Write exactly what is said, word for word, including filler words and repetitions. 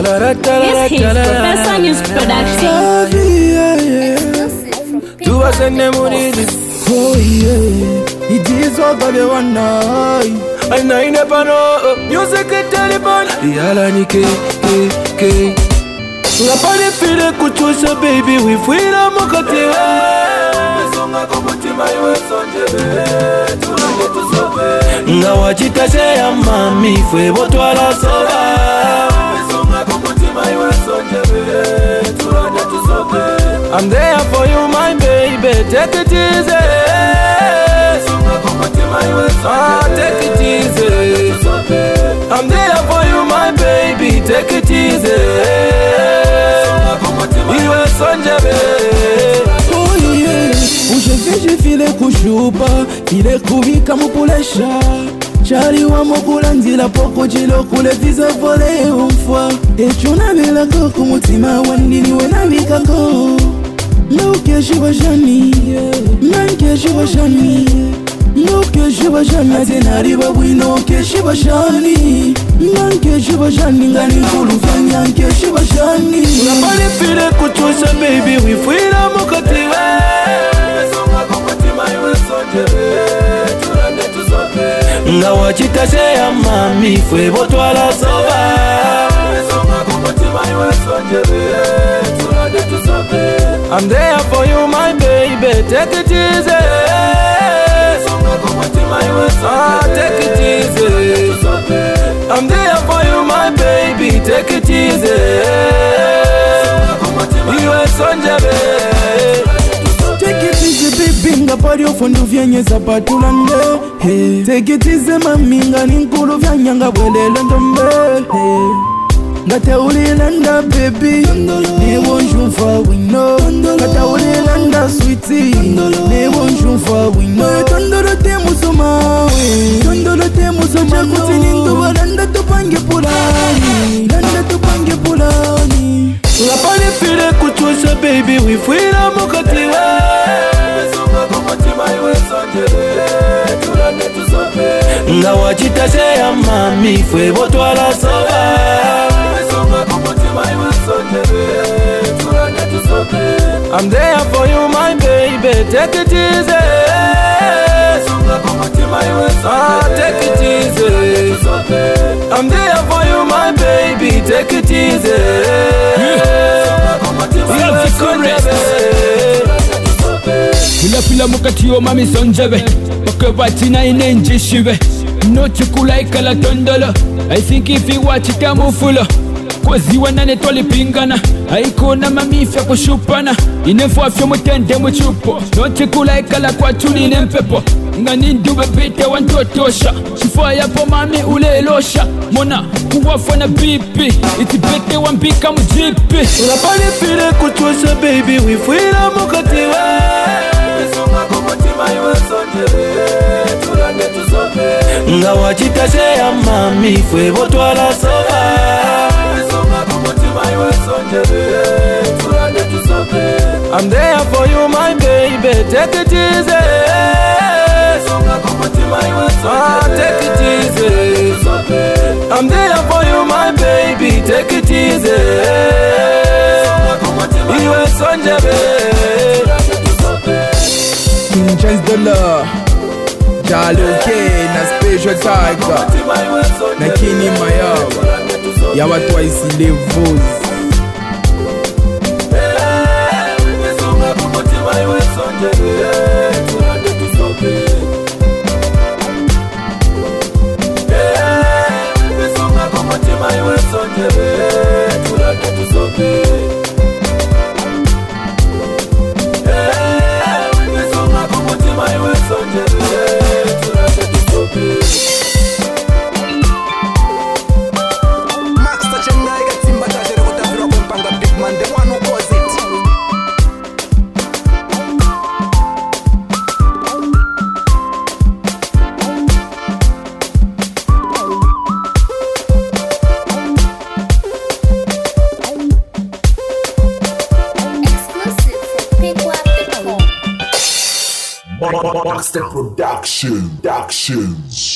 Yes, his Professor News Production. Tu vas en mourir. Oh yeah, it is all for the one night. And I never know. Music telephone. Yala ni ke ke ke. La pale file kuchosha baby, we fuira mokati we. Songa komutima iwe sonjebe. Turande tusobe. Nga wachitashe ya mami fwe botwala soba. Songa komutima iwe sonjebe. Turande tusobe. I'm there for you my baby, take it easy. Songa komutima iwe sonjebe. Ah, take it easy. I'm there for you my baby, take it easy. Oh yeah, usheveje file kushupa, file kubika mupulesha. Chari wa mokula nzila poko chilo kule visa vole umfwa. Echuna bila koko mutima wandini wena vikako. Nuke shiva shani, nanke shiva shani. Nuke shiva shani, atenari babu inoke shiva shani. Nanke shiva shani, ngani kulu fanya nke shiva shani. Unapali file kuchosha baby, we fuira mokati we. Songa komutima iwe sonjebe. Turande tusobe. Nga wachitashe ya mami fwe botwala soba. Songa komutima iwe sonjebe. Turande tusobe. I'm there for you my baby, take it easy. Songa komutima iwe sonjebe. Ah, take it easy. I'm there for you my baby, take it easy. Iwe sonjebe. Take it easy baby, nga pari ofundu vyenye zapatulande. Hey. Take it easy mami, nga ninkulu vyanya nga bwelele ndombe. Hey. Ngata ulilanda baby, ne bonjour fa wino. Ngata ulilanda sweetie, ne bonjour fa wino. Tondoro te musoma we, tondoro te musoma kuti nindu balanda tupange pulani, landa tupange pulani. La pale file kuchosha baby, we fuira mokati we. Songa komutima iwe sonjebe. Turande tusobe. Nga wachitashe ya mami fwe botwala soba. Songa komutima iwe sonjebe. Turande tusobe. I'm there for you my baby, take it easy. Songa komutima iwe sonjebe. Ah, take it easy. I'm there for you my baby, take it easy. Fila fila mukati yo mami sonjebe. Pake batina ine njishibe. No chukula ikala tondolo. I think if you watch it amufulo. Kozi wanane twali pingana. Haiko na mamifya kushupana. Inefo afyo mutende mchupo. No chukula ikala kwa chuli ine mpepo. Nga nindu bebete wantotosha. Shifaya po mami ule losha. Mona kuwafa na bipi. Itibete wambika mjipi. Unapali file kuchosha baby, we fuira mokati we. Songa komutima iwe sonjebe. Turande tusobe. Nga wachitashe ya mami fwe botwala soba. Songa komutima iwe sonjebe. Turande tusobe. I'm there for you my baby, take it easy. Songa komutima iwe sonjebe. Ah, take it easy. I'm there for you my baby, take it easy. Iwe sonjebe. King Chance Dollar, Jalo K na Special Tiger, na Kini Mayawa, ya watu wa isi levels. Songa komutima iwe sonjebe. Turande tusobe. Songa komutima iwe sonjebe. Turande tusobe. Songa komutima iwe sonjebe. Turande tusobe. Max Tachenga iga timba tajere kutafira kumpanga big man, the one who calls it. Exclusive from Pickwap dot com. Baxter Production, Productions.